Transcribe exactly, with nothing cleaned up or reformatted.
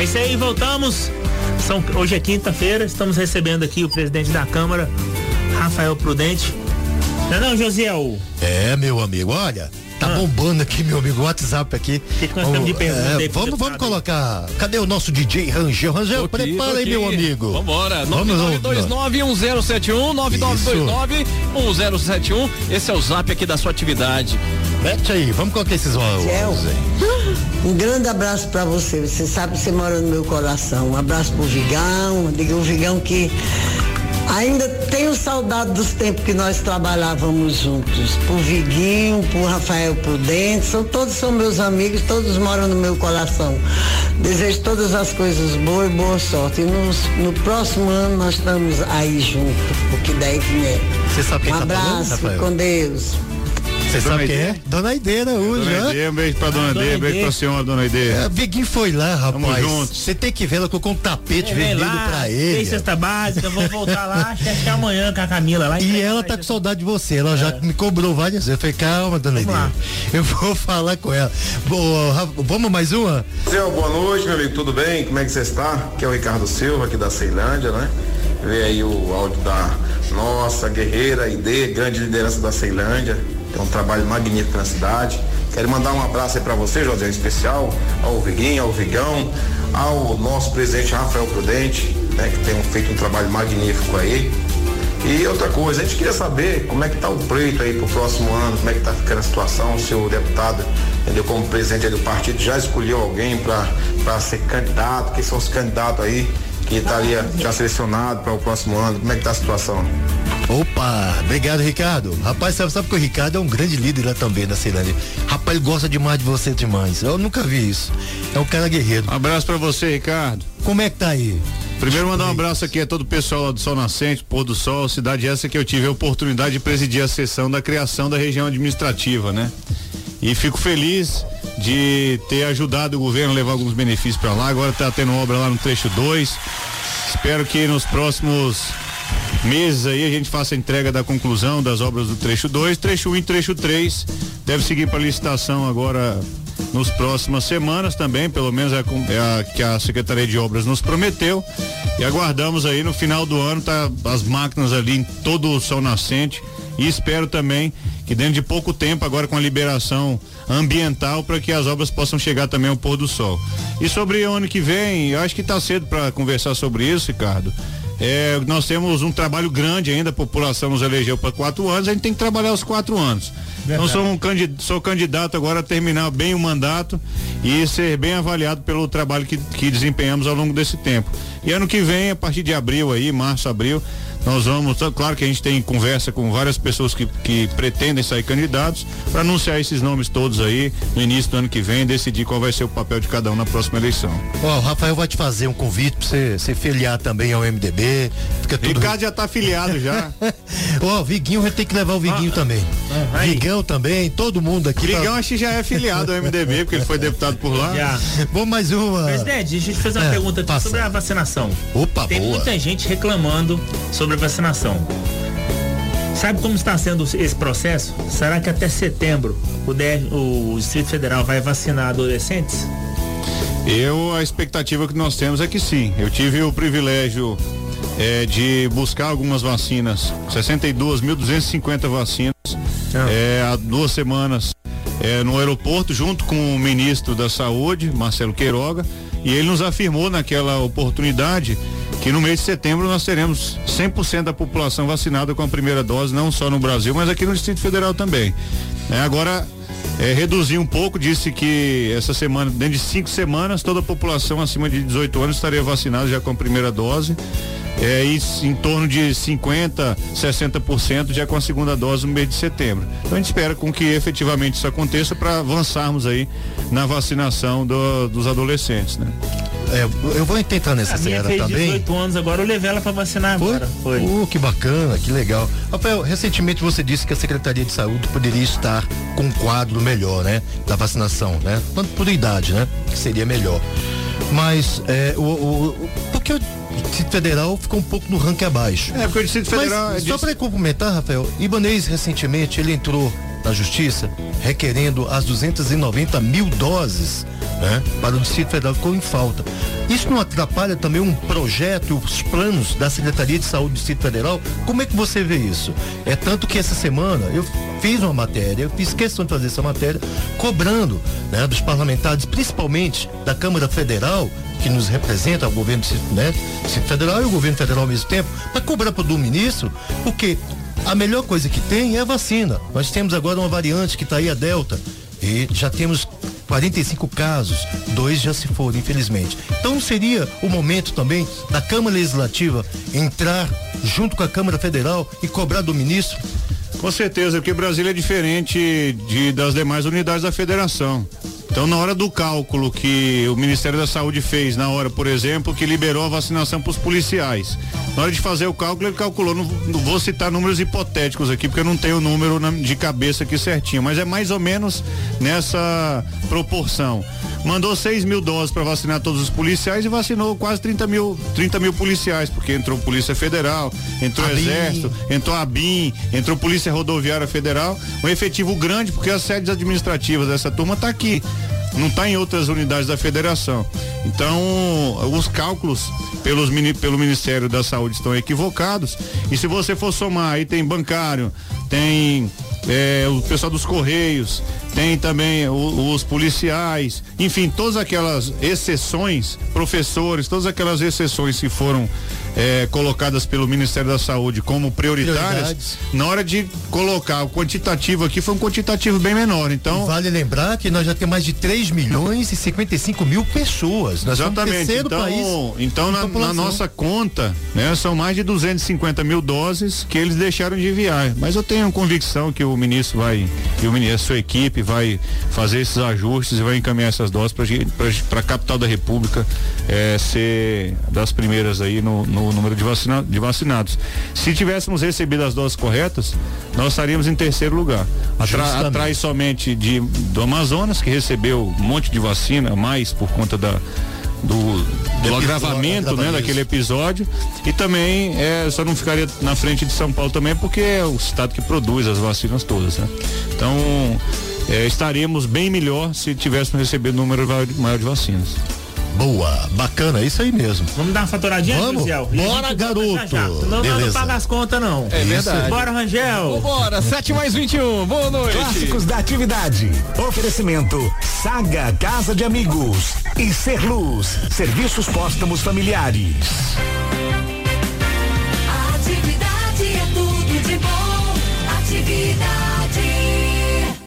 É isso aí, voltamos. São, hoje é quinta-feira, estamos recebendo aqui o presidente da Câmara, Rafael Prudente. Não é não, Josiel? É, meu amigo, olha, tá ah. bombando aqui, meu amigo, o WhatsApp aqui. O que, que nós temos de pergunta? É, vamos, vamos colocar, cadê o nosso D J Rangel? Rangel, aqui, prepara aí, meu amigo. Vambora, nove nove dois nove um zero sete um, nove nove dois nove um zero sete um, esse é o zap aqui da sua atividade. Mete aí, vamos colocar esses olhos. Um grande abraço pra você, você sabe que você mora no meu coração. Um abraço pro Vigão, diga o Vigão que ainda tenho saudade dos tempos que nós trabalhávamos juntos. Pro Viguinho, pro Rafael Prudente, são, todos são meus amigos, todos moram no meu coração. Desejo todas as coisas boas e boa sorte. E nos, no próximo ano nós estamos aí juntos, o que daí vier. Você sabe quem um tá abraço, falando, com Deus. Você sabe quem é? Dona Aideira hoje, Dona Aide, um beijo pra Dona Aide, um beijo pra senhora, Dona Aide. É, Viguinho foi lá, rapaz. Você tem que ver, ela colocou um tapete é, vermelho lá, pra ele. Tem cesta básica, vou voltar lá, acho que amanhã com a Camila lá. E ela tá com saudade de você, ela é. já me cobrou várias vezes. Eu falei, calma, Dona Aide, eu vou falar com ela. Boa, vamos mais uma? Zé, boa noite, meu amigo, tudo bem? Como é que você está? Aqui é o Ricardo Silva, aqui da Ceilândia, né? Vê aí o áudio da nossa guerreira Aide, grande liderança da Ceilândia. Tem um trabalho magnífico na cidade. Quero mandar um abraço aí pra você, José, em especial, ao Viguinho, ao Vigão, ao nosso presidente Rafael Prudente, né, que tem feito um trabalho magnífico aí. E outra coisa, a gente queria saber como é que tá o pleito aí pro próximo ano, como é que tá ficando a situação, o seu deputado, entendeu, como presidente aí do partido, já escolheu alguém pra, pra ser candidato, quem são os candidatos aí que estaria já selecionado para o próximo ano, como é que tá a situação? Opa, obrigado, Ricardo. Rapaz, sabe, sabe que o Ricardo é um grande líder lá também da Ceilândia. Rapaz, ele gosta demais de você demais. Eu nunca vi isso. É um cara guerreiro. Um abraço pra você, Ricardo. Como é que tá aí? Primeiro mandar um abraço aqui a todo o pessoal lá do Sol Nascente, Pôr do Sol, cidade essa que eu tive a oportunidade de presidir a sessão da criação da região administrativa, né? E fico feliz de ter ajudado o governo a levar alguns benefícios para lá. Agora tá tendo obra lá no trecho dois. Espero que nos próximos meses aí a gente faça a entrega da conclusão das obras do trecho dois, trecho um e trecho três deve seguir para licitação agora nos próximas semanas também, pelo menos é a, é a que a Secretaria de Obras nos prometeu, e aguardamos aí no final do ano tá as máquinas ali em todo o Sol Nascente, e espero também que dentro de pouco tempo, agora com a liberação ambiental, para que as obras possam chegar também ao pôr do sol. E sobre o ano que vem, eu acho que está cedo para conversar sobre isso, Ricardo. É, nós temos um trabalho grande ainda, a população nos elegeu para quatro anos, a gente tem que trabalhar os quatro anos. Verdade. Então sou, um candidato, sou candidato agora a terminar bem o mandato e ser bem avaliado pelo trabalho que, que desempenhamos ao longo desse tempo. E ano que vem, a partir de abril aí, março, abril, nós vamos, claro que a gente tem conversa com várias pessoas que, que pretendem sair candidatos, para anunciar esses nomes todos aí no início do ano que vem, decidir qual vai ser o papel de cada um na próxima eleição. Ó, oh, o Rafael vai te fazer um convite pra você se filiar também ao M D B. Fica tudo... Ricardo já tá afiliado já. Ó, oh, Viguinho, a gente tem que levar o Viguinho ah, também. Ah, Vigão também, todo mundo aqui. Vigão tá... acho que já é afiliado ao M D B, porque ele foi deputado por lá. Já. Vamos mais uma. Presidente, deixa eu te fazer uma é, pergunta aqui passa. sobre a vacinação. Opa, tem boa. muita gente reclamando sobre a vacinação. Sabe como está sendo esse processo? Será que até setembro o, D R, o Distrito Federal vai vacinar adolescentes? Eu, a expectativa que nós temos é que sim. Eu tive o privilégio é, de buscar algumas vacinas, sessenta e duas mil duzentas e cinquenta vacinas, é, há duas semanas é, no aeroporto, junto com o ministro da Saúde, Marcelo Queiroga, e ele nos afirmou naquela oportunidade que no mês de setembro nós teremos cem por cento da população vacinada com a primeira dose, não só no Brasil, mas aqui no Distrito Federal também. É, agora, é, reduziu um pouco, disse que essa semana, dentro de cinco semanas, toda a população acima de dezoito anos estaria vacinada já com a primeira dose. É, e em torno de cinquenta, sessenta por cento já com a segunda dose no mês de setembro. Então a gente espera com que efetivamente isso aconteça para avançarmos aí na vacinação do, dos adolescentes, né? É, eu vou tentar nessa seara também. dezoito anos agora, eu levei ela para vacinar Foi? agora. Foi. Uh, que bacana, que legal. Rafael, recentemente você disse que a Secretaria de Saúde poderia estar com um quadro melhor, né? Da vacinação, né? Tanto por idade, né? Que seria melhor. Mas, é, o, o, porque o Distrito Federal ficou um pouco no ranking abaixo. É, porque o Distrito Federal... Mas, é só para complementar, Rafael, Ibanez recentemente, ele entrou na Justiça requerendo as duzentas e noventa mil doses, né? Para o Distrito Federal, ficou em falta. Isso não atrapalha também um projeto, os planos da Secretaria de Saúde do Distrito Federal? Como é que você vê isso? É tanto que essa semana eu fiz uma matéria, eu fiz questão de fazer essa matéria, cobrando, né, dos parlamentares, principalmente da Câmara Federal, que nos representa o governo, né, Distrito Federal e o governo federal ao mesmo tempo, para cobrar do ministro, porque a melhor coisa que tem é a vacina. Nós temos agora uma variante que está aí, a Delta, e já temos quarenta e cinco casos, dois já se foram, infelizmente. Então seria o momento também da Câmara Legislativa entrar junto com a Câmara Federal e cobrar do ministro? Com certeza, porque Brasília é diferente de, das demais unidades da federação. Então, na hora do cálculo que o Ministério da Saúde fez, na hora, por exemplo, que liberou a vacinação para os policiais, na hora de fazer o cálculo, ele calculou, não, não vou citar números hipotéticos aqui, porque eu não tenho o número na, de cabeça aqui certinho, mas é mais ou menos nessa proporção. Mandou seis mil doses para vacinar todos os policiais e vacinou quase trinta mil, trinta mil policiais, porque entrou Polícia Federal, entrou A B I. Exército, entrou a B I M, entrou Polícia Rodoviária Federal, um efetivo grande, porque as sedes administrativas dessa turma tá aqui, não está em outras unidades da federação. Então, os cálculos pelos, pelo Ministério da Saúde estão equivocados, e se você for somar, aí tem bancário, tem é, o pessoal dos Correios, tem também o, os policiais, enfim, todas aquelas exceções, professores, todas aquelas exceções que foram é, colocadas pelo Ministério da Saúde como prioritárias, na hora de colocar o quantitativo aqui, foi um quantitativo bem menor. Então, e vale lembrar que nós já temos mais de três milhões e cinquenta e cinco mil pessoas. Nós exatamente. somos o terceiro então, país. Então, na, na nossa conta, né, são mais de duzentos e cinquenta mil doses que eles deixaram de enviar. Mas eu tenho convicção que o ministro vai, e o ministro, a sua equipe vai fazer esses ajustes e vai encaminhar essas doses para a capital da República é, ser das primeiras aí no, no número de, vacina, de vacinados. Se tivéssemos recebido as doses corretas, nós estaríamos em terceiro lugar. Atra, atrás somente de, do Amazonas, que recebeu um monte de vacina, mais por conta da do, do agravamento, né, daquele episódio, e também é, só não ficaria na frente de São Paulo também, porque é o estado que produz as vacinas todas, né? Então é, estaremos bem melhor se tivéssemos recebido um número maior de vacinas. Boa, bacana, é isso aí mesmo. Vamos dar uma faturadinha, Vamos, Rangel? bora, garoto. Já, já. Não, não, não paga as contas, não. É verdade. Bora, Rangel. Bora, sete mais vinte e um, boa noite. Clássicos da atividade. Oferecimento Saga Casa de Amigos e Ser Luz, serviços póstumos familiares.